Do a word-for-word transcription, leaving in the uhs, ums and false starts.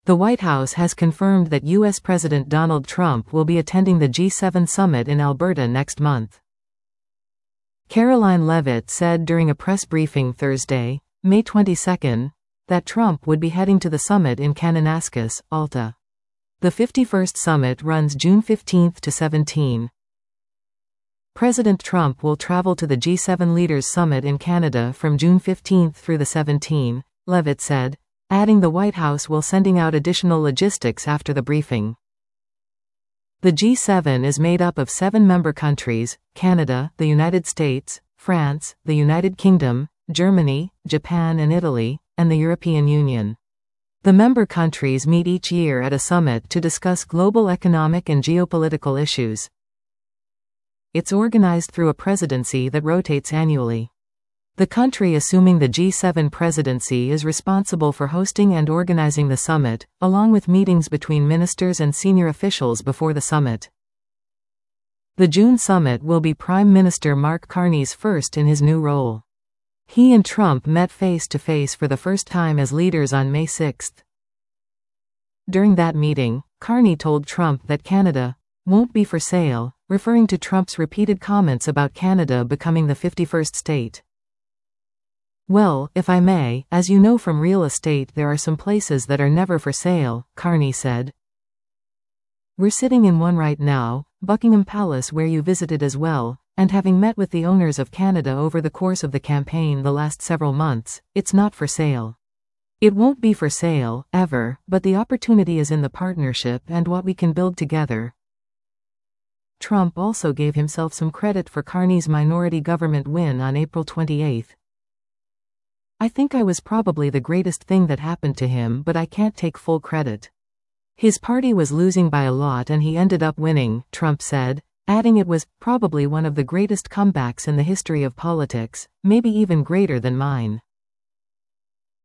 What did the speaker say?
The White House has confirmed that U S President Donald Trump will be attending the G seven summit in Alberta next month. Karoline Leavitt said during a press briefing Thursday, May twenty-second, that Trump would be heading to the summit in Kananaskis, Alta. The fifty-first summit runs June fifteenth to seventeenth. President Trump will travel to the G seven Leaders Summit in Canada from June fifteenth through the seventeenth, Leavitt said, adding the White House will sending out additional logistics after the briefing. The G seven is made up of seven member countries: Canada, the United States, France, the United Kingdom, Germany, Japan and Italy, and the European Union. The member countries meet each year at a summit to discuss global economic and geopolitical issues. It's organized through a presidency that rotates annually. The country assuming the G seven presidency is responsible for hosting and organizing the summit, along with meetings between ministers and senior officials before the summit. The June summit will be Prime Minister Mark Carney's first in his new role. He and Trump met face-to-face for the first time as leaders on May sixth. During that meeting, Carney told Trump that Canada won't be for sale, referring to Trump's repeated comments about Canada becoming the fifty-first state. "Well, if I may, as you know from real estate there are some places that are never for sale," Carney said. "We're sitting in one right now, Buckingham Palace, where you visited as well, and having met with the owners of Canada over the course of the campaign the last several months, it's not for sale. It won't be for sale, ever, but the opportunity is in the partnership and what we can build together." Trump also gave himself some credit for Carney's minority government win on April twenty-eighth. "I think I was probably the greatest thing that happened to him, but I can't take full credit. His party was losing by a lot and he ended up winning," Trump said, adding it was probably one of the greatest comebacks in the history of politics, maybe even greater than mine.